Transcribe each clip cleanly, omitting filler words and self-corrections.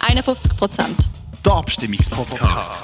51%. Der Abstimmungspodcast.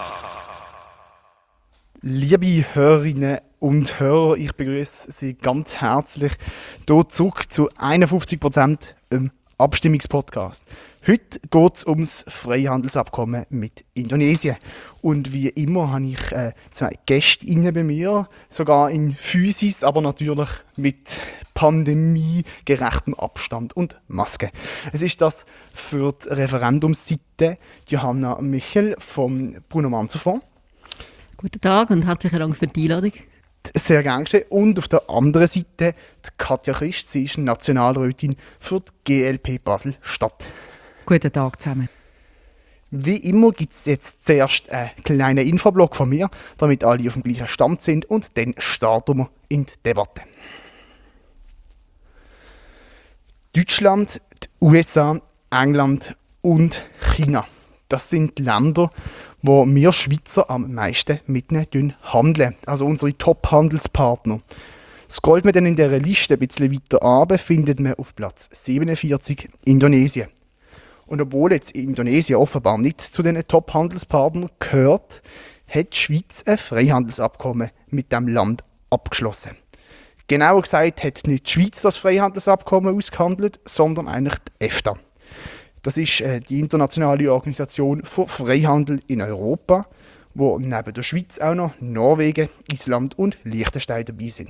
Liebe Hörerinnen und Hörer, ich begrüße Sie ganz herzlich hier zurück zu 51% im Abstimmungspodcast. Heute geht es ums Freihandelsabkommen mit Indonesien. Und wie immer habe ich zwei Gäste bei mir, sogar in Physis, aber natürlich mit pandemiegerechtem Abstand und Maske. Es ist das für die Referendumsseite Johanna Michel vom Bruno Manzer Fonds. Guten Tag und herzlichen Dank für die Einladung. Sehr gerne geschehen. Und auf der anderen Seite die Katja Christ, sie ist Nationalrätin für die GLP Basel-Stadt. Guten Tag zusammen. Wie immer gibt es jetzt zuerst einen kleinen Infoblock von mir, damit alle auf dem gleichen Stand sind, und dann starten wir in die Debatte. Deutschland, die USA, England und China. Das sind die Länder, wo wir Schweizer am meisten mit ihnen handeln. Also unsere Top-Handelspartner. Scrollt man dann in dieser Liste ein bisschen weiter runter, findet man auf Platz 47 Indonesien. Und obwohl jetzt Indonesien offenbar nicht zu den Top-Handelspartnern gehört, hat die Schweiz ein Freihandelsabkommen mit dem Land abgeschlossen. Genauer gesagt hat nicht die Schweiz das Freihandelsabkommen ausgehandelt, sondern eigentlich die EFTA. Das ist die internationale Organisation für Freihandel in Europa, wo neben der Schweiz auch noch Norwegen, Island und Liechtenstein dabei sind.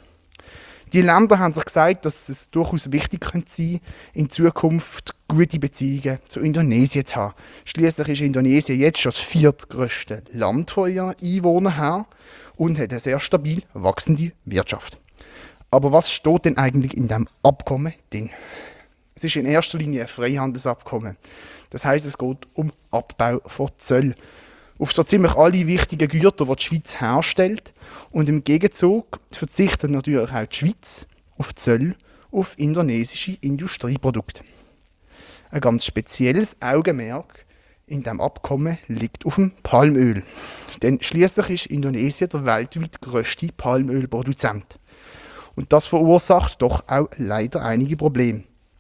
Die Länder haben sich gesagt, dass es durchaus wichtig könnte sein, in Zukunft gute Beziehungen zu Indonesien zu haben. Schliesslich ist Indonesien jetzt schon das viertgrößte Land von ihren Einwohnern her und hat eine sehr stabil wachsende Wirtschaft. Aber was steht denn eigentlich in diesem Abkommen drin? Es ist in erster Linie ein Freihandelsabkommen. Das heisst, es geht um Abbau von Zöllen auf so ziemlich alle wichtigen Güter, die die Schweiz herstellt. Und im Gegenzug verzichtet natürlich auch die Schweiz auf Zölle auf indonesische Industrieprodukte. Ein ganz spezielles Augenmerk in diesem Abkommen liegt auf dem Palmöl. Denn schliesslich ist Indonesien der weltweit grösste Palmölproduzent. Und das verursacht doch auch leider einige Probleme.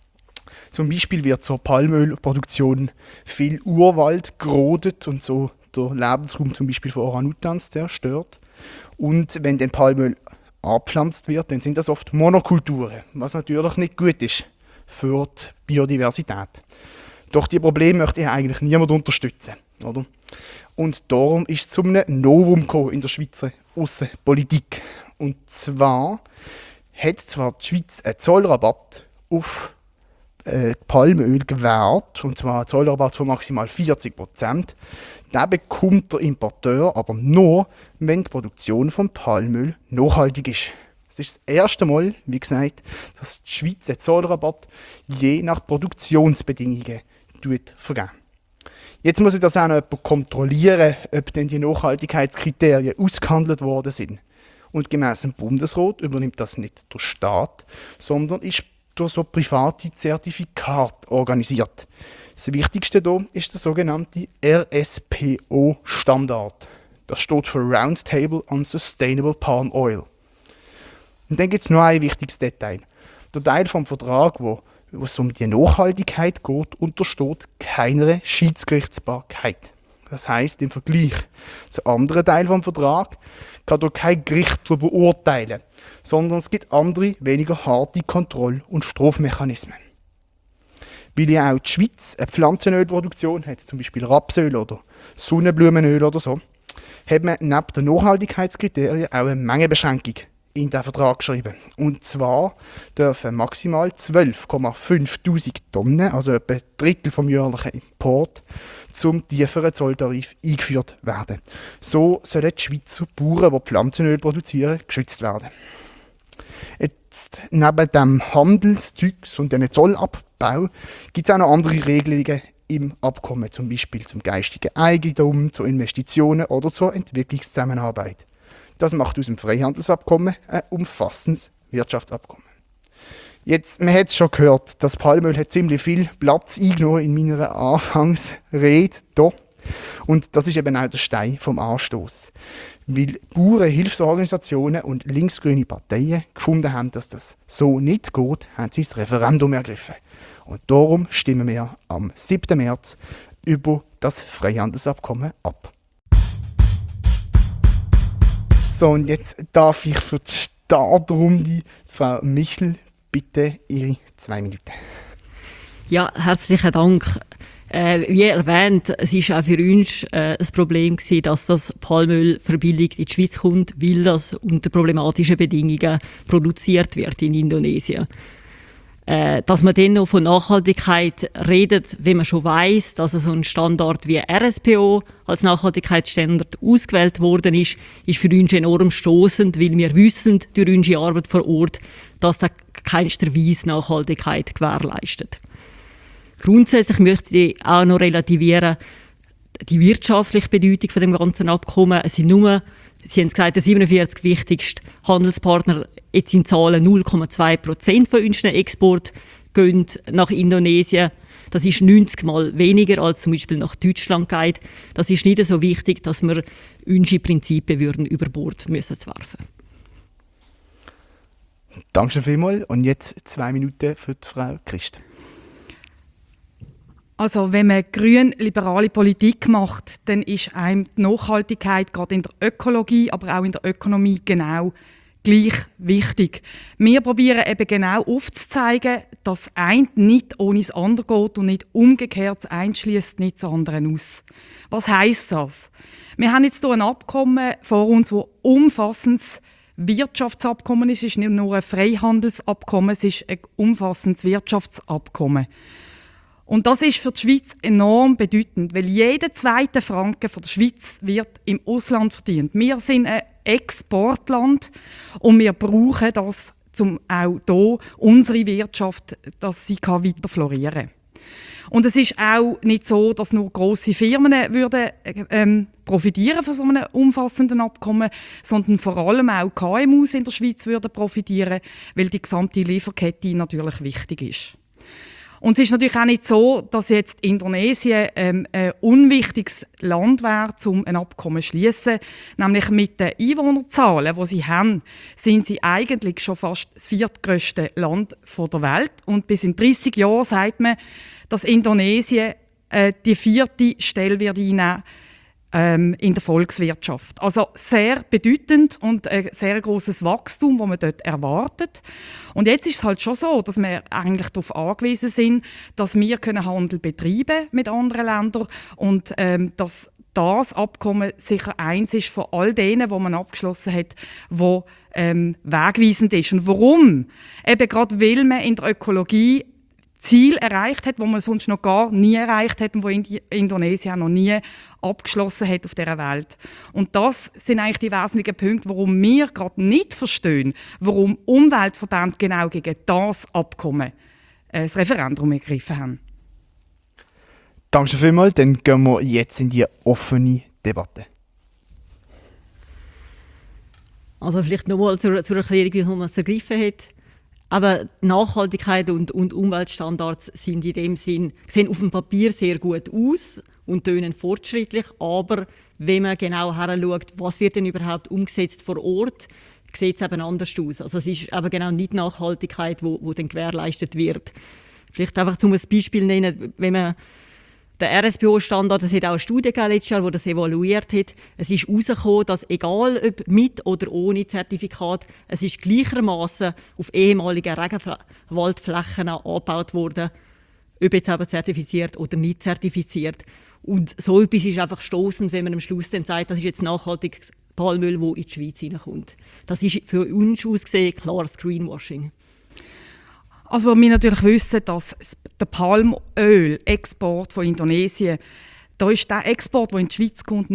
Zum Beispiel wird zur Palmölproduktion viel Urwald gerodet und so der Lebensraum zum Beispiel von Orang-Utans zerstört. Und wenn dann Palmöl abgepflanzt wird, dann sind das oft Monokulturen, was natürlich nicht gut ist für die Biodiversität. Doch die Probleme möchte ja eigentlich niemand unterstützen, oder? Und darum ist es zu einem Novum gekommen in der Schweizer Aussenpolitik. Und zwar hat zwar die Schweiz einen Zollrabatt auf Palmöl gewährt, und zwar einen Zollrabatt von maximal 40%. Den bekommt der Importeur aber nur, wenn die Produktion von Palmöl nachhaltig ist. Es ist das erste Mal, wie gesagt, dass die Schweiz einen Zollrabatt je nach Produktionsbedingungen vergeben. Jetzt muss ich das auch noch jemand kontrollieren, ob denn die Nachhaltigkeitskriterien ausgehandelt worden sind. Und gemäss dem Bundesrat übernimmt das nicht der Staat, sondern ist durch so private Zertifikate organisiert. Das Wichtigste hier ist der sogenannte RSPO-Standard. Das steht für Roundtable on Sustainable Palm Oil. Und dann gibt es noch ein wichtiges Detail. Der Teil vom Vertrag, wo es um die Nachhaltigkeit geht, untersteht keiner Schiedsgerichtsbarkeit. Das heisst, im Vergleich zu anderen Teilen des Vertrags kann hier kein Gericht darüber urteilen, sondern es gibt andere, weniger harte Kontroll- und Strafmechanismen. Weil ja auch die Schweiz eine Pflanzenölproduktion hat, zum Beispiel Rapsöl oder Sonnenblumenöl oder so, hat man neben den Nachhaltigkeitskriterien auch eine Mengenbeschränkung in den Vertrag geschrieben. Und zwar dürfen maximal 12.500 Tonnen, also etwa ein Drittel vom jährlichen Import, zum tieferen Zolltarif eingeführt werden. So sollen die Schweizer Bauern, die Pflanzenöl produzieren, geschützt werden. Jetzt, neben dem Handelszeugs und dem Zollabbau gibt es auch noch andere Regelungen im Abkommen, zum Beispiel zum geistigen Eigentum, zu Investitionen oder zur Entwicklungszusammenarbeit. Das macht aus dem Freihandelsabkommen ein umfassendes Wirtschaftsabkommen. Jetzt, man hat es schon gehört, das Palmöl hat ziemlich viel Platz eingenommen in meiner Anfangsrede hier. Und das ist eben auch der Stein vom Anstoß. Weil Bauern, Hilfsorganisationen und linksgrüne Parteien gefunden haben, dass das so nicht geht, haben sie das Referendum ergriffen. Und darum stimmen wir am 7. März über das Freihandelsabkommen ab. So, und jetzt darf ich für die Startrunde Frau Michel bitte Ihre 2 Minuten. Ja, herzlichen Dank. Wie erwähnt, es war auch für uns ein Problem gewesen, dass das Palmöl verbilligt in die Schweiz kommt, weil das unter problematischen Bedingungen produziert wird in Indonesien. Dass man dann noch von Nachhaltigkeit redet, wenn man schon weiss, dass so ein Standard wie RSPO als Nachhaltigkeitsstandard ausgewählt worden ist für uns enorm stossend, weil wir wissen durch unsere Arbeit vor Ort, dass das keinster Weise Nachhaltigkeit gewährleistet. Grundsätzlich möchte ich auch noch relativieren, die wirtschaftliche Bedeutung von dem ganzen Abkommen. Es sind nur, Sie haben es gesagt, der 47 wichtigste Handelspartner, jetzt in Zahlen 0,2% von unseren Export gehen nach Indonesien. Das ist 90 Mal weniger als zum Beispiel nach Deutschland geht. Das ist nicht so wichtig, dass wir unsere Prinzipien würden über Bord müssen werfen. Danke vielmals. Und jetzt 2 Minuten für die Frau Christ. Also wenn man grün-liberale Politik macht, dann ist einem die Nachhaltigkeit gerade in der Ökologie, aber auch in der Ökonomie genau gleich wichtig. Wir probieren eben genau aufzuzeigen, dass das eine nicht ohne das andere geht und nicht umgekehrt, das eine schliesst nicht das andere aus. Was heisst das? Wir haben jetzt hier ein Abkommen vor uns, das umfassendes Wirtschaftsabkommen ist. Es ist nicht nur ein Freihandelsabkommen, es ist ein umfassendes Wirtschaftsabkommen. Und das ist für die Schweiz enorm bedeutend, weil jeder zweite Franken von der Schweiz wird im Ausland verdient. Wir sind ein Exportland und wir brauchen das, um auch hier unsere Wirtschaft, dass sie weiter florieren kann. Und es ist auch nicht so, dass nur grosse Firmen profitieren von so einem umfassenden Abkommen, sondern vor allem auch KMUs in der Schweiz würden profitieren, weil die gesamte Lieferkette natürlich wichtig ist. Und es ist natürlich auch nicht so, dass jetzt Indonesien ein unwichtiges Land wäre, um ein Abkommen zu schließen. Nämlich mit den Einwohnerzahlen, die sie haben, sind sie eigentlich schon fast das 4. Land der Welt. Und bis in 30 Jahren sagt man, dass Indonesien die 4. Stelle wird einnehmen in der Volkswirtschaft. Also sehr bedeutend und ein sehr grosses Wachstum, das man dort erwartet. Und jetzt ist es halt schon so, dass wir eigentlich darauf angewiesen sind, dass wir Handel betreiben mit anderen Ländern und dass das Abkommen sicher eins ist von all denen, die man abgeschlossen hat, wo wegweisend ist. Und warum? Eben gerade weil man in der Ökologie Ziel erreicht hat, wo man sonst noch gar nie erreicht hat und wo Indonesien noch nie abgeschlossen hat auf dieser Welt. Und das sind eigentlich die wesentlichen Punkte, warum wir gerade nicht verstehen, warum Umweltverbände genau gegen das Abkommen das Referendum ergriffen haben. Danke vielmals. Dann gehen wir jetzt in die offene Debatte. Also vielleicht nochmal zur Erklärung, wie man es ergriffen hat. Aber Nachhaltigkeit und Umweltstandards sind in dem Sinn, sehen auf dem Papier sehr gut aus und tönen fortschrittlich, aber wenn man genau heranschaut, was wird denn überhaupt umgesetzt vor Ort, sieht es eben anders aus. Also es ist eben genau nicht Nachhaltigkeit, wo dann gewährleistet wird. Vielleicht einfach zum ein Beispiel nennen, wenn man der RSPO-Standard, es hat auch eine Studie letztes Jahr, die das evaluiert hat. Es ist herausgekommen, dass egal ob mit oder ohne Zertifikat, es ist gleichermaßen auf ehemaligen Regenwaldflächen angebaut worden, ob jetzt eben zertifiziert oder nicht zertifiziert. Und so etwas ist einfach stossend, wenn man am Schluss dann sagt, das ist jetzt nachhaltiges Palmöl, das in die Schweiz hineinkommt. Das ist für uns aus gesehen klares Greenwashing. Also wir natürlich wissen, dass der Palmöl-Export von Indonesien, da ist der Export, der in die Schweiz kommt,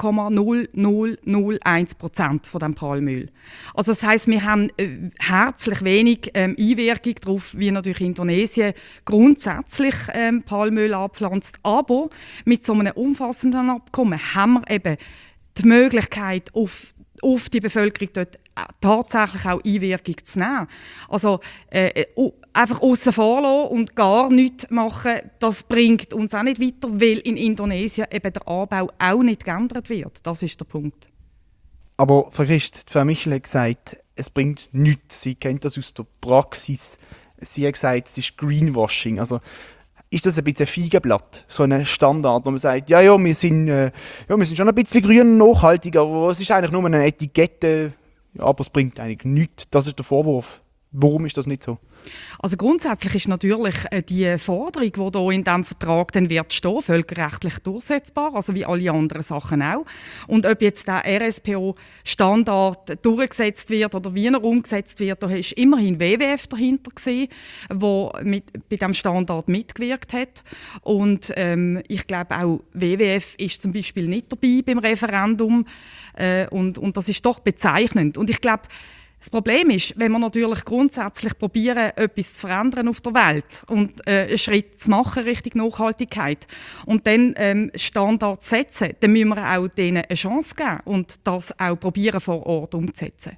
0,0001% von dem Palmöl. Also das heisst, wir haben herzlich wenig Einwirkung darauf, wie natürlich Indonesien grundsätzlich Palmöl anpflanzt. Aber mit so einem umfassenden Abkommen haben wir eben die Möglichkeit, auf die Bevölkerung dort tatsächlich auch Einwirkung zu nehmen. Also einfach aussen vor lassen und gar nichts machen, das bringt uns auch nicht weiter, weil in Indonesien eben der Anbau auch nicht geändert wird. Das ist der Punkt. Aber Frau Christ, Frau Michel hat gesagt, es bringt nichts. Sie kennt das aus der Praxis. Sie hat gesagt, es ist Greenwashing. Also ist das ein bisschen ein Feigenblatt, so ein Standard, wo man sagt, wir sind schon ein bisschen grün und nachhaltig, aber es ist eigentlich nur eine Etikette, aber es bringt eigentlich nichts. Das ist der Vorwurf. Warum ist das nicht so? Also grundsätzlich ist natürlich die Forderung, die hier in diesem Vertrag dann wird stehen, völkerrechtlich durchsetzbar, also wie alle anderen Sachen auch. Und ob jetzt der RSPO-Standard durchgesetzt wird oder wie er umgesetzt wird, da ist immerhin WWF dahinter gewesen, der bei diesem Standard mitgewirkt hat. Und ich glaube auch WWF ist zum Beispiel nicht dabei beim Referendum und das ist doch bezeichnend. Und ich glaube, das Problem ist, wenn wir natürlich grundsätzlich probieren, etwas zu verändern auf der Welt und einen Schritt zu machen Richtung Nachhaltigkeit und dann Standards setzen, dann müssen wir auch denen eine Chance geben und das auch probieren vor Ort umzusetzen.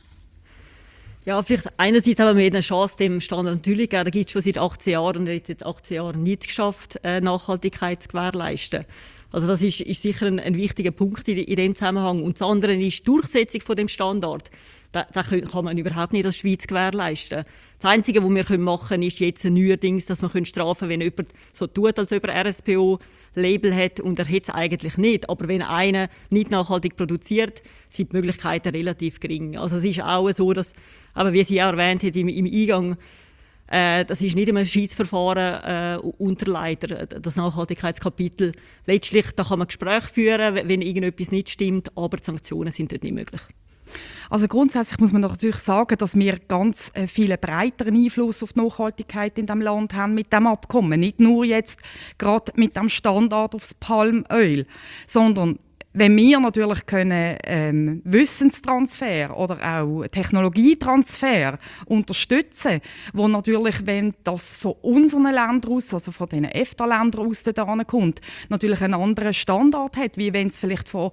Ja, vielleicht einerseits haben wir eine Chance, dem Standard natürlich geben. Da gibt es schon seit 18 Jahren und er hat jetzt 18 Jahre nicht geschafft, Nachhaltigkeit zu gewährleisten. Also das ist sicher ein wichtiger Punkt in dem Zusammenhang. Und das andere ist die Durchsetzung von dem Standard. Da kann man überhaupt nicht als Schweiz gewährleisten. Das Einzige, was wir machen können, ist jetzt neuerdings, dass man strafen können, wenn jemand so tut, als ob er RSPO-Label hat und er hat es eigentlich nicht. Aber wenn einer nicht nachhaltig produziert, sind die Möglichkeiten relativ gering. Also es ist auch so, dass, aber wie Sie auch erwähnt hat im Eingang, das ist nicht einem Schiedsverfahren unterleider, das Nachhaltigkeitskapitel. Letztlich da kann man Gespräche führen, wenn irgendetwas nicht stimmt, aber die Sanktionen sind dort nicht möglich. Also grundsätzlich muss man natürlich sagen, dass wir ganz viel breiteren Einfluss auf die Nachhaltigkeit in diesem Land haben mit dem Abkommen. Nicht nur jetzt gerade mit dem Standard aufs Palmöl, sondern wenn wir natürlich können, Wissenstransfer oder auch Technologietransfer unterstützen, wo natürlich, wenn das von unseren Ländern aus, also von den EFTA-Ländern aus da kommt, natürlich einen anderen Standard hat, wie wenn es vielleicht von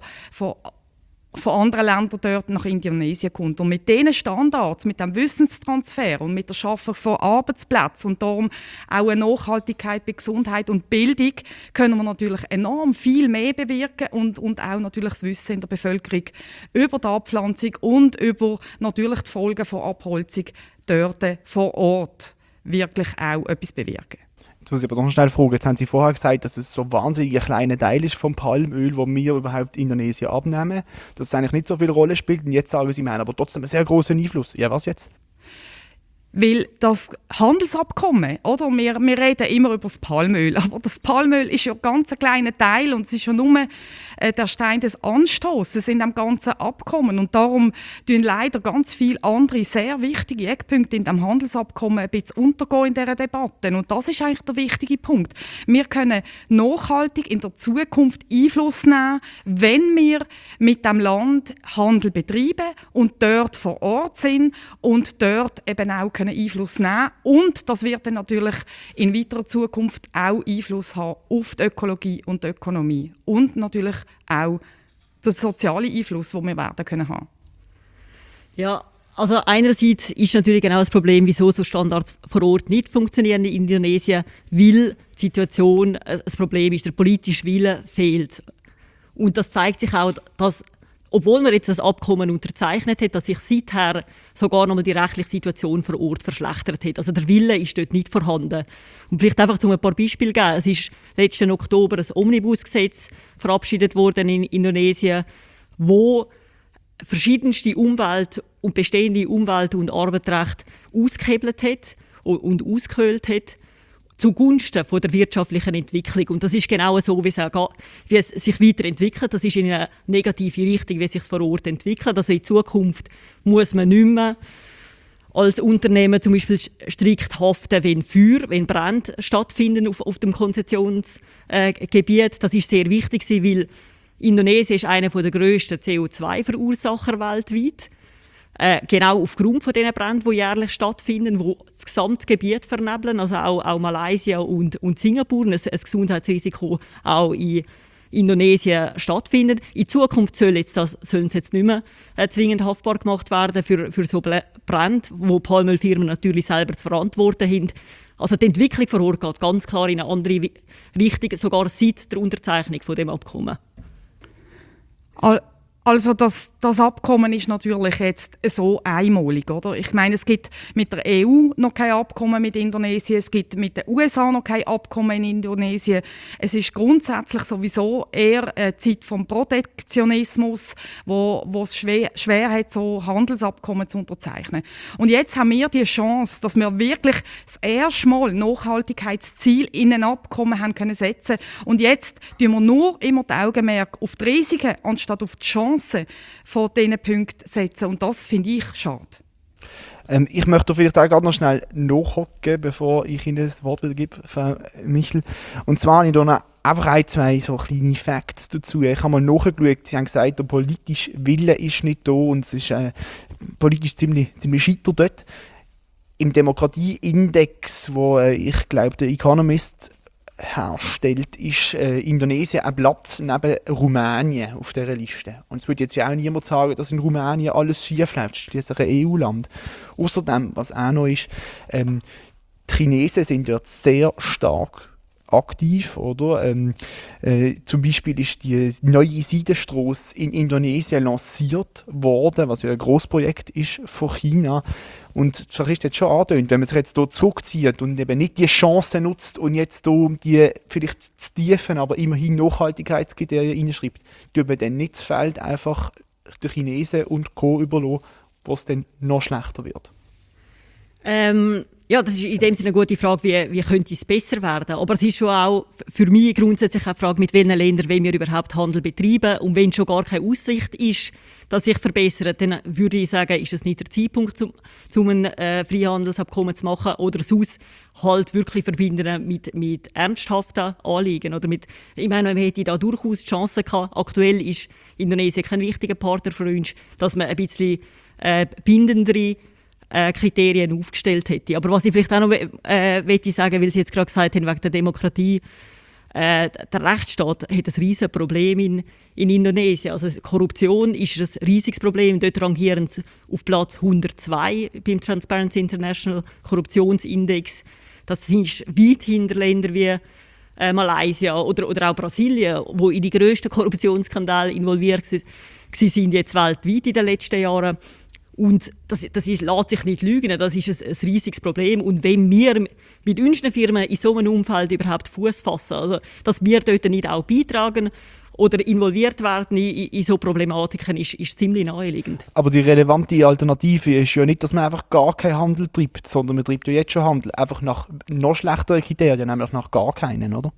anderen Ländern dort nach Indonesien kommt. Und mit diesen Standards, mit dem Wissenstransfer und mit der Schaffung von Arbeitsplätzen und darum auch eine Nachhaltigkeit bei Gesundheit und Bildung können wir natürlich enorm viel mehr bewirken und auch natürlich das Wissen in der Bevölkerung über die Abpflanzung und über natürlich die Folgen von Abholzung dort vor Ort wirklich auch etwas bewirken. Jetzt muss ich aber noch schnell fragen, jetzt haben Sie vorher gesagt, dass es so wahnsinnig ein kleiner Teil ist vom Palmöl, das wir überhaupt in Indonesien abnehmen, dass es eigentlich nicht so viel Rolle spielt und jetzt sagen Sie, wir haben aber trotzdem einen sehr großen Einfluss. Ja, was jetzt? Weil das Handelsabkommen, oder? Wir reden immer über das Palmöl, aber das Palmöl ist ja ganz ein kleiner Teil und es ist ja nur der Stein des Anstoßes in dem ganzen Abkommen und darum tun leider ganz viele andere sehr wichtige Eckpunkte in dem Handelsabkommen ein bisschen untergehen in dieser Debatte und das ist eigentlich der wichtige Punkt. Wir können nachhaltig in der Zukunft Einfluss nehmen, wenn wir mit dem Land Handel betreiben und dort vor Ort sind und dort eben auch Einfluss nehmen und das wird dann natürlich in weiterer Zukunft auch Einfluss haben auf die Ökologie und die Ökonomie und natürlich auch den sozialen Einfluss, den wir werden können haben. Ja, also einerseits ist natürlich genau das Problem, wieso so Standards vor Ort nicht funktionieren in Indonesien, weil die Situation das Problem ist, der politische Wille fehlt. Und das zeigt sich auch, dass obwohl man jetzt das Abkommen unterzeichnet hat, dass sich seither sogar noch mal die rechtliche Situation vor Ort verschlechtert hat. Also der Wille ist dort nicht vorhanden. Und vielleicht einfach um ein paar Beispiele zu geben. Es ist letzten Oktober ein Omnibusgesetz verabschiedet worden in Indonesien, wo verschiedenste bestehende Umwelt- und Arbeitsrechte ausgehebelt hat und ausgehöhlt hat, zugunsten von der wirtschaftlichen Entwicklung. Und das ist genau so, wie es sich weiterentwickelt. Das ist in eine negative Richtung, wie es sich vor Ort entwickelt. Also in Zukunft muss man nicht mehr als Unternehmen zum Beispiel strikt haften, wenn Brände stattfinden auf dem Konzessionsgebiet. Das ist sehr wichtig, weil Indonesien ist einer der grössten CO2-Verursacher weltweit. Genau aufgrund von den Bränden, die jährlich stattfinden, die das gesamte Gebiet vernebeln, also auch Malaysia und Singapur, ein Gesundheitsrisiko auch in Indonesien stattfindet. In Zukunft sollen sie jetzt nicht mehr zwingend haftbar gemacht werden für so Brände, wo Palmölfirmen natürlich selber zu verantworten haben. Also die Entwicklung vor Ort geht ganz klar in eine andere Richtung, sogar seit der Unterzeichnung von dem Abkommen. Also das Abkommen ist natürlich jetzt so einmalig, oder? Ich meine, es gibt mit der EU noch kein Abkommen mit Indonesien, es gibt mit den USA noch kein Abkommen in Indonesien. Es ist grundsätzlich sowieso eher eine Zeit vom Protektionismus, wo es schwer hat, so Handelsabkommen zu unterzeichnen. Und jetzt haben wir die Chance, dass wir wirklich das erste Mal Nachhaltigkeitsziel in ein Abkommen haben können setzen. Und jetzt tun wir nur immer das Augenmerk auf die Risiken anstatt auf die Chancen von diesen Punkten setzen. Und das finde ich schade. Ich möchte vielleicht auch gerade noch schnell nachhocken, bevor ich Ihnen das Wort wieder gebe, Frau Michel. Und zwar habe ich da noch einfach zwei so kleine Facts dazu. Ich habe mal nachgeschaut, Sie haben gesagt, der politische Wille ist nicht da und es ist politisch ziemlich scheiter dort. Im Demokratieindex, wo ich glaube, der Economist herstellt, ist Indonesien ein Platz neben Rumänien auf dieser Liste. Und es würde jetzt ja auch niemand sagen, dass in Rumänien alles schief läuft. Es ist schließlich ein EU-Land. Außerdem, was auch noch ist, die Chinesen sind dort sehr stark aktiv, oder? Zum Beispiel ist die neue Seidenstrasse in Indonesien lanciert worden, was ja ein Grossprojekt ist von China. Und das ist jetzt schon angetönt, wenn man sich jetzt hier zurückzieht und eben nicht die Chance nutzt und jetzt hier die vielleicht zu tiefen, aber immerhin Nachhaltigkeitskriterien reinschreibt, tut man dann nicht das Feld einfach den Chinesen und Co. überlassen, wo es dann noch schlechter wird. Ja, das ist in dem Sinne eine gute Frage, wie könnte es besser werden. Aber es ist schon auch für mich grundsätzlich eine Frage, mit welchen Ländern wollen wir überhaupt Handel betreiben. Und wenn schon gar keine Aussicht ist, dass sich verbessert, dann würde ich sagen, ist es nicht der Zeitpunkt, um ein Freihandelsabkommen zu machen oder sonst halt wirklich verbinden mit ernsthaften Anliegen. Oder ich meine, man hätte da durchaus die Chance gehabt. Aktuell ist Indonesien kein wichtiger Partner für uns, dass man ein bisschen bindendere Kriterien aufgestellt hätte. Aber was ich vielleicht auch noch möchte sagen, weil Sie jetzt gerade gesagt haben, wegen der Demokratie, der Rechtsstaat hat ein riesiges Problem in Indonesien. Also Korruption ist ein riesiges Problem. Dort rangieren sie auf Platz 102 beim Transparency International Korruptionsindex. Das ist weit hinter Ländern wie Malaysia oder auch Brasilien, wo in die grössten Korruptionsskandale involviert sind jetzt weltweit in den letzten Jahren. Und das lässt sich nicht lügen, das ist ein riesiges Problem. Und wenn wir mit unseren Firmen in so einem Umfeld überhaupt Fuß fassen, also dass wir dort nicht auch beitragen oder involviert werden in so Problematiken, ist ziemlich naheliegend. Aber die relevante Alternative ist ja nicht, dass man einfach gar keinen Handel treibt, sondern man treibt ja jetzt schon Handel, einfach nach noch schlechteren Kriterien, nämlich nach gar keinen, oder?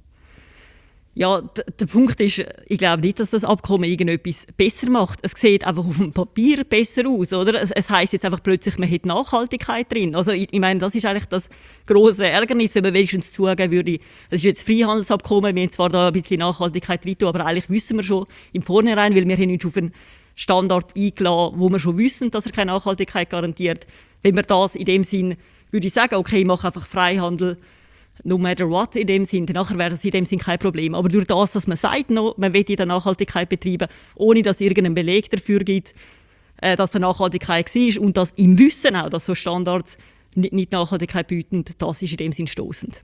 Ja, der Punkt ist, ich glaube nicht, dass das Abkommen irgendetwas besser macht. Es sieht einfach auf dem Papier besser aus, oder? Es heisst jetzt einfach plötzlich, man hat Nachhaltigkeit drin. Also ich meine, das ist eigentlich das grosse Ärgernis, wenn man wenigstens zugeben würde, es ist jetzt ein Freihandelsabkommen, wir haben zwar da ein bisschen Nachhaltigkeit drin, aber eigentlich wissen wir schon im Vornherein, weil wir haben uns auf einen Standard eingeladen, wo wir schon wissen, dass er keine Nachhaltigkeit garantiert. Wenn wir das in dem Sinn, würde ich sagen, okay, ich mache einfach Freihandel, no matter what in dem Sinn, nachher wäre das in dem Sinn kein Problem. Aber durch das, dass man sagt, man will in der Nachhaltigkeit betreiben, ohne dass es irgendeinen Beleg dafür gibt, dass der Nachhaltigkeit war und dass im Wissen auch, dass so Standards nicht Nachhaltigkeit bieten, das ist in dem Sinn stossend.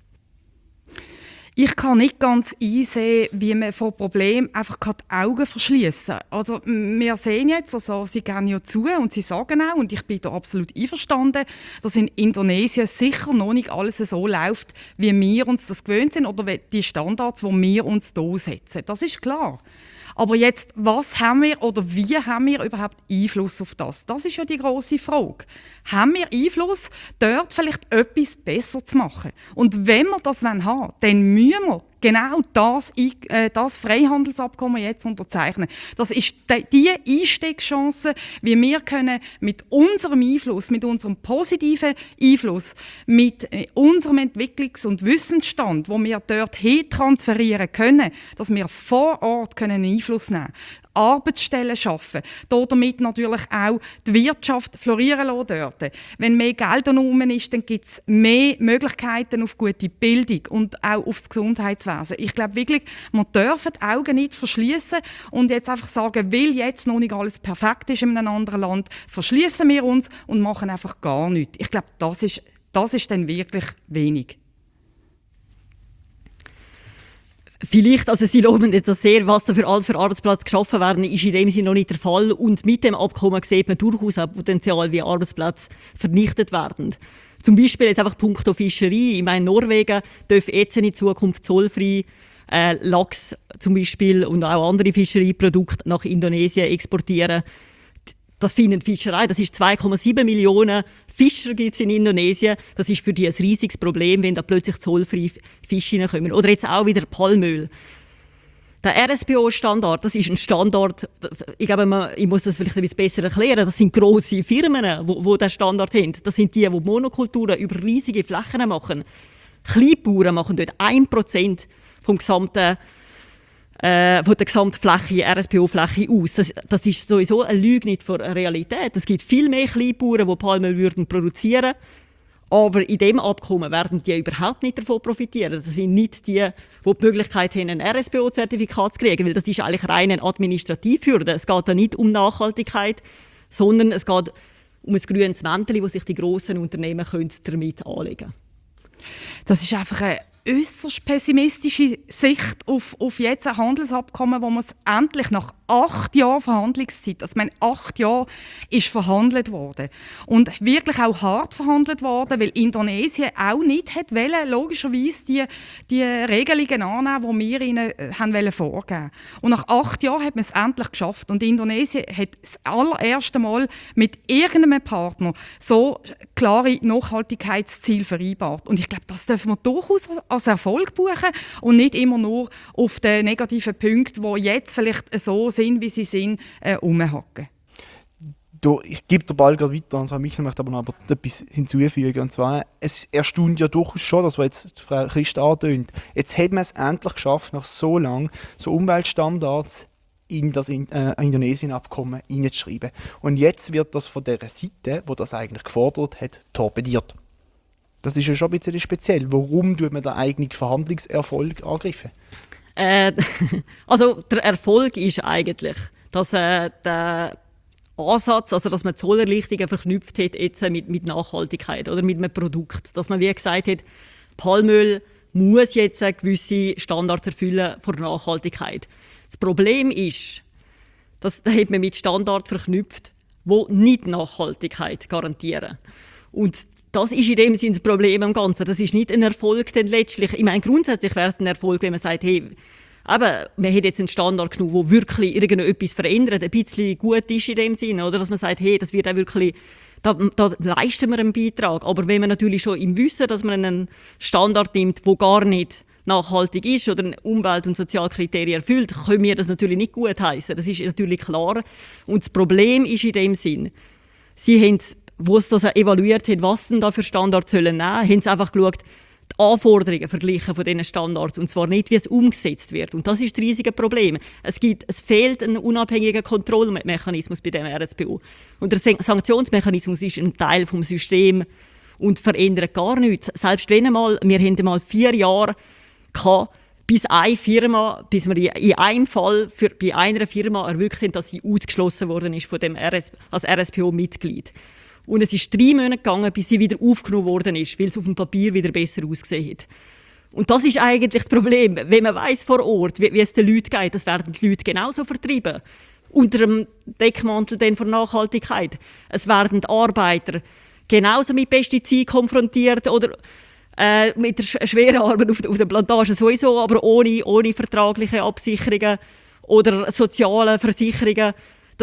Ich kann nicht ganz einsehen, wie man vor Problemen einfach die Augen verschließen kann. Also, wir sehen jetzt, also, Sie gehen ja zu und Sie sagen auch, und ich bin da absolut einverstanden, dass in Indonesien sicher noch nicht alles so läuft, wie wir uns das gewöhnt sind oder die Standards, die wir uns hier setzen. Das ist klar. Aber jetzt, was haben wir oder wie haben wir überhaupt Einfluss auf das? Das ist ja die grosse Frage. Haben wir Einfluss, dort vielleicht etwas besser zu machen? Und wenn wir das haben wollen, dann müssen wir genau das Freihandelsabkommen jetzt unterzeichnen. Das ist die Einstiegschance, wie wir können mit unserem Einfluss, mit unserem positiven Einfluss, mit unserem Entwicklungs- und Wissensstand, wo wir dort hin transferieren können, dass wir vor Ort können Einfluss nehmen können. Arbeitsstellen schaffen, damit natürlich auch die Wirtschaft florieren lassen dort. Wenn mehr Geld herum ist, dann gibt es mehr Möglichkeiten auf gute Bildung und auch auf das Gesundheitswesen. Ich glaube wirklich, man darf die Augen nicht verschließen und jetzt einfach sagen, weil jetzt noch nicht alles perfekt ist in einem anderen Land, verschließen wir uns und machen einfach gar nichts. Ich glaube, das ist dann wirklich wenig. Vielleicht, also Sie loben jetzt sehr, was da für Arbeitsplätze geschaffen werden, ist in dem Sinne noch nicht der Fall. Und mit dem Abkommen sieht man durchaus auch Potenzial, wie Arbeitsplätze vernichtet werden. Zum Beispiel jetzt einfach punkto Fischerei. Ich meine, Norwegen darf jetzt in Zukunft zollfrei Lachs zum Beispiel und auch andere Fischereiprodukte nach Indonesien exportieren. Das findet Fischerei. Das ist 2,7 Millionen Fischer gibt's in Indonesien. Das ist für die ein riesiges Problem, wenn da plötzlich zollfreie Fische reinkommen. Oder jetzt auch wieder Palmöl. Der RSPO-Standard, das ist ein Standard, ich glaube, ich muss das vielleicht ein bisschen besser erklären, das sind grosse Firmen, die diesen Standard haben. Das sind die Monokulturen über riesige Flächen machen. Kleinbauern machen dort 1% von der Gesamtfläche, RSPO-Fläche aus. Das ist sowieso eine Lüge nicht von der Realität. Es gibt viel mehr Kleinbauern, die Palmöl würden produzieren, aber in diesem Abkommen werden die überhaupt nicht davon profitieren. Das sind nicht die die Möglichkeit haben, ein RSPO-Zertifikat zu kriegen, weil das ist eigentlich rein eine Administrativhürde. Es geht da nicht um Nachhaltigkeit, sondern es geht um ein grünes Mäntelchen, das sich die grossen Unternehmen damit anlegen können. Das ist einfach eine äußerst pessimistische Sicht auf jetzt ein Handelsabkommen, wo man es endlich nach 8 Jahren Verhandlungszeit, also 8 Jahre ist verhandelt worden und wirklich auch hart verhandelt worden, weil Indonesien auch nicht hat wollen, logischerweise die Regelungen annehmen, die wir ihnen haben vorgeben. Und nach 8 Jahren hat man es endlich geschafft und Indonesien hat das allererste Mal mit irgendeinem Partner so klare Nachhaltigkeitsziele vereinbart. Und ich glaube, das dürfen wir durchaus als Erfolg buchen und nicht immer nur auf den negativen Punkten, die jetzt vielleicht so sind, wie sie sind, rumhacken. Ich gebe den Ball gerade weiter, und Frau Michel möchte aber noch etwas hinzufügen. Und zwar, es erstaunt ja durchaus schon, das, was jetzt Frau Christ antönt. Jetzt hat man es endlich geschafft, nach so lang so Umweltstandards in das Indonesien-Abkommen hineinzuschreiben. Und jetzt wird das von der Seite, die das eigentlich gefordert hat, torpediert. Das ist ja schon ein bisschen speziell. Warum tut man den eigenen Verhandlungserfolg angreifen? Also der Erfolg ist eigentlich, dass der Ansatz, also dass man Zollerleichtungen verknüpft hat jetzt mit Nachhaltigkeit oder mit einem Produkt. Dass man wie gesagt hat, Palmöl muss jetzt gewisse Standards erfüllen für Nachhaltigkeit. Das Problem ist, das hat man mit Standards verknüpft, die nicht Nachhaltigkeit garantieren. Und das ist in dem Sinne das Problem am Ganzen. Das ist nicht ein Erfolg denn letztlich. Ich meine, grundsätzlich wäre es ein Erfolg, wenn man sagt, hey, aber man hat jetzt einen Standard genommen, der wirklich irgendetwas verändert, ein bisschen gut ist in dem Sinne, oder? Dass man sagt, hey, das wird auch wirklich, da leisten wir einen Beitrag. Aber wenn man natürlich schon im Wissen, dass man einen Standard nimmt, der gar nicht nachhaltig ist oder Umwelt- und Sozialkriterien erfüllt, können wir das natürlich nicht gutheissen. Das ist natürlich klar. Und das Problem ist in dem Sinn, sie haben, wo es das evaluiert hat, was denn da für Standards sollen nehmen, haben sie einfach geschaut, die Anforderungen verglichen von diesen Standards, und zwar nicht, wie es umgesetzt wird. Und das ist das riesige Problem. Es fehlt ein unabhängiger Kontrollmechanismus bei dem RSPO. Und der Sanktionsmechanismus ist ein Teil des Systems und verändert gar nichts. Selbst wenn wir haben mal 4 Jahre gehabt, bis wir in einem Fall bei einer Firma erwirkt haben, dass sie ausgeschlossen worden ist von dem als RSPO-Mitglied. Und es ist 3 Monate gegangen, bis sie wieder aufgenommen worden ist, weil es auf dem Papier wieder besser ausgesehen hat. Und das ist eigentlich das Problem. Wenn man weiss vor Ort, wie es den Leuten geht, das werden die Leute genauso vertrieben. Unter dem Deckmantel von Nachhaltigkeit. Es werden die Arbeiter genauso mit Pestiziden konfrontiert oder mit der schweren Arbeit auf der Plantage sowieso, aber ohne vertragliche Absicherungen oder soziale Versicherungen.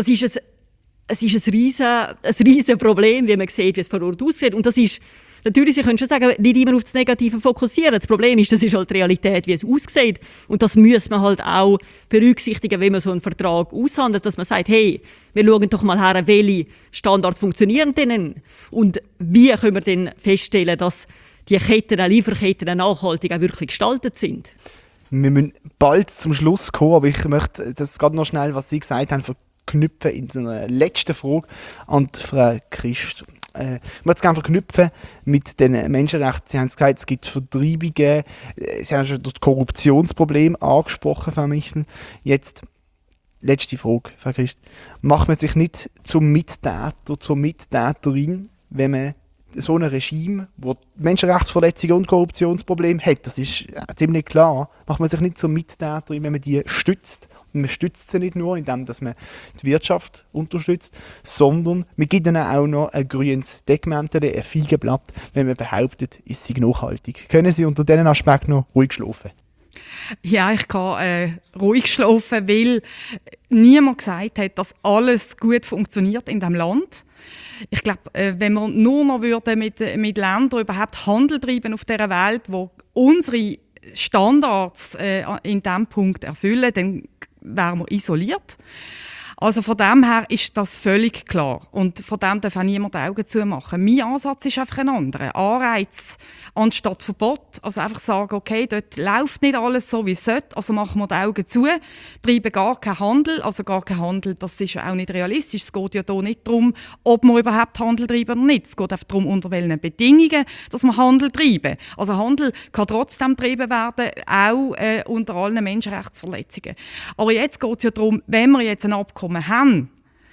Es ist ein riesen Problem, wie man sieht, wie es vor Ort aussieht. Und das ist, natürlich, Sie können schon sagen, nicht immer auf das Negative fokussieren. Das Problem ist, das ist halt die Realität, wie es aussieht. Und das muss man halt auch berücksichtigen, wenn man so einen Vertrag aushandelt, dass man sagt, hey, wir schauen doch mal her, welche Standards funktionieren denn und wie können wir denn feststellen, dass die Lieferketten nachhaltig auch wirklich gestaltet sind. Wir müssen bald zum Schluss kommen, aber ich möchte das gerade noch schnell, was Sie gesagt haben, verknüpfen in so einer letzten Frage an Frau Christ. Ich möchte es gerne verknüpfen mit den Menschenrechten. Sie haben gesagt, es gibt Vertreibungen. Sie haben schon das Korruptionsproblem angesprochen, Frau Michel. Jetzt, letzte Frage, Frau Christ. Macht man sich nicht zum Mittäter, zur Mittäterin, wenn man so ein Regime, das Menschenrechtsverletzungen und Korruptionsprobleme hat, das ist ziemlich klar, macht man sich nicht zum Mittäter, wenn man die stützt. Und man stützt sie nicht nur, indem dass man die Wirtschaft unterstützt, sondern man gibt ihnen auch noch ein grünes Deckmäntel, ein Feigenblatt, wenn man behauptet, es sei nachhaltig. Können Sie unter diesen Aspekten noch ruhig schlafen? Ja, ich kann ruhig schlafen, weil niemand gesagt hat, dass alles gut funktioniert in diesem Land. Ich glaube, wenn wir nur noch mit Ländern überhaupt Handel treiben auf dieser Welt, wo unsere Standards in diesem Punkt erfüllen, dann wären wir isoliert. Also von dem her ist das völlig klar. Und von dem darf auch niemand die Augen zumachen. Mein Ansatz ist einfach ein anderer. Anreiz anstatt Verbot. Also einfach sagen, okay, dort läuft nicht alles so, wie es sollte, also machen wir die Augen zu, treiben gar keinen Handel. Also gar kein Handel, das ist ja auch nicht realistisch. Es geht ja hier nicht darum, ob wir überhaupt Handel treiben oder nicht. Es geht einfach darum, unter welchen Bedingungen, dass wir Handel treiben. Also Handel kann trotzdem getrieben werden, auch unter allen Menschenrechtsverletzungen. Aber jetzt geht es ja darum, wenn wir jetzt ein Abkommen haben,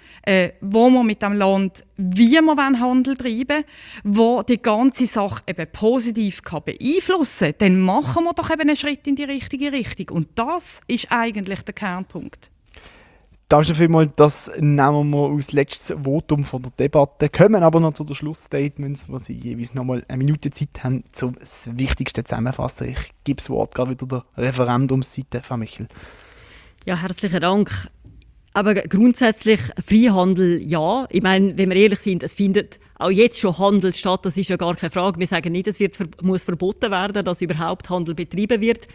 wo wir mit dem Land, wie wir Handel treiben wollen, wo die ganze Sache eben positiv beeinflussen kann, dann machen wir doch eben einen Schritt in die richtige Richtung. Und das ist eigentlich der Kernpunkt. Danke vielmals, das nehmen wir als letztes Votum von der Debatte. Kommen aber noch zu den Schlussstatements, wo Sie jeweils noch mal eine Minute Zeit haben, um das Wichtigste zusammenzufassen. Ich gebe das Wort gerade wieder der Referendumsseite, Frau Michel. Ja, herzlichen Dank. Aber grundsätzlich Freihandel, ja. Ich meine, wenn wir ehrlich sind, es findet auch jetzt schon Handel statt, das ist ja gar keine Frage. Wir sagen nicht, es muss verboten werden, dass überhaupt Handel betrieben wird.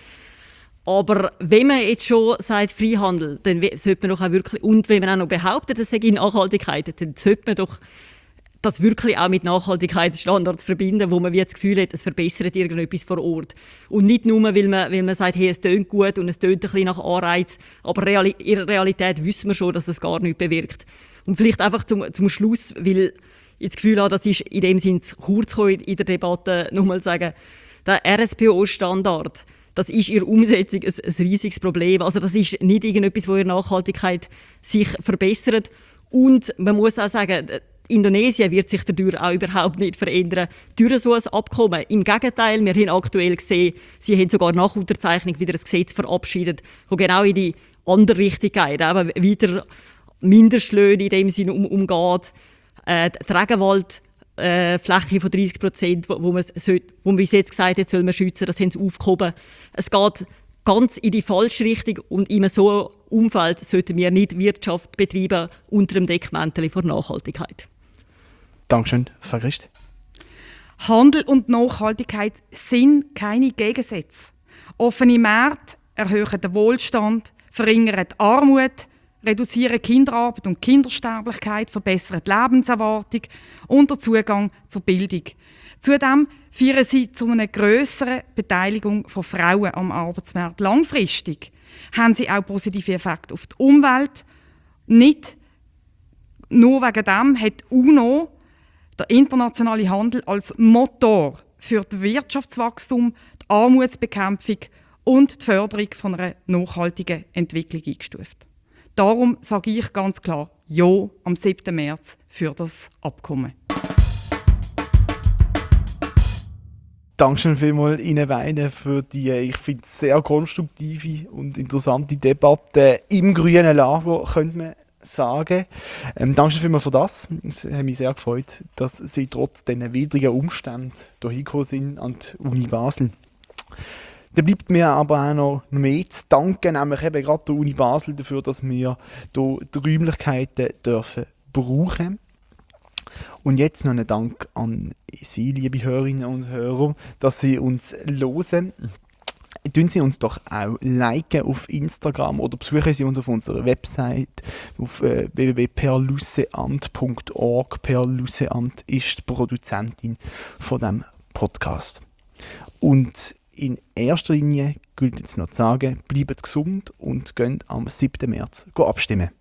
Aber wenn man jetzt schon sagt Freihandel, dann sollte man doch auch wirklich, und wenn man auch noch behauptet, es sei Nachhaltigkeit, dann sollte man doch das wirklich auch mit Nachhaltigkeitsstandards verbinden, wo man wie das Gefühl hat, es verbessert irgendetwas vor Ort. Und nicht nur, weil man sagt, hey, es tönt gut und es tönt ein bisschen nach Anreiz, aber in der Realität wissen wir schon, dass es gar nichts bewirkt. Und vielleicht einfach zum Schluss, weil ich das Gefühl habe, das ist in dem Sinne zu kurz in der Debatte, nochmal sagen, der RSPO-Standard, das ist in der Umsetzung ein riesiges Problem. Also das ist nicht irgendetwas, wo in der Nachhaltigkeit sich verbessert. Und man muss auch sagen, Indonesien wird sich dadurch auch überhaupt nicht verändern durch so ein Abkommen. Im Gegenteil, wir haben aktuell gesehen, sie haben sogar nach Unterzeichnung wieder ein Gesetz verabschiedet, das genau in die andere Richtung geht, aber wieder Mindestlöhne in dem Sinne umgeht, die Regenwaldfläche von 30%, wo man bis jetzt gesagt hat, soll man schützen, das haben sie aufgehoben. Es geht ganz in die falsche Richtung und in so einem Umfeld sollten wir nicht Wirtschaft betreiben unter dem Deckmäntel von Nachhaltigkeit. Dankeschön, Frau Christ. Handel und Nachhaltigkeit sind keine Gegensätze. Offene Märkte erhöhen den Wohlstand, verringern die Armut, reduzieren Kinderarbeit und Kindersterblichkeit, verbessern die Lebenserwartung und den Zugang zur Bildung. Zudem führen sie zu einer grösseren Beteiligung von Frauen am Arbeitsmarkt. Langfristig haben sie auch positive Effekte auf die Umwelt. Nicht nur wegen dem hat UNO der internationale Handel als Motor für das Wirtschaftswachstum, die Armutsbekämpfung und die Förderung von einer nachhaltigen Entwicklung eingestuft. Darum sage ich ganz klar Ja am 7. März für das Abkommen. Dankeschön vielmals Ihnen beiden für die, ich finde, sehr konstruktive und interessante Debatte im grünen Lager, könnte man sagen. Dankeschön vielmals für das. Es hat mich sehr gefreut, dass Sie trotz diesen widrigen Umständen hier hingekommen sind an die Uni Basel. Da bleibt mir aber auch noch mehr zu danken, nämlich eben gerade der Uni Basel dafür, dass wir hier die Räumlichkeiten dürfen brauchen. Und jetzt noch einen Dank an Sie, liebe Hörerinnen und Hörer, dass Sie uns hören. Tun Sie uns doch auch liken auf Instagram oder besuchen Sie uns auf unserer Website auf www.perlusseamt.org. Perlusseamt ist die Produzentin von diesem Podcast. Und in erster Linie gilt jetzt noch zu sagen, bleibt gesund und geht am 7. März abstimmen.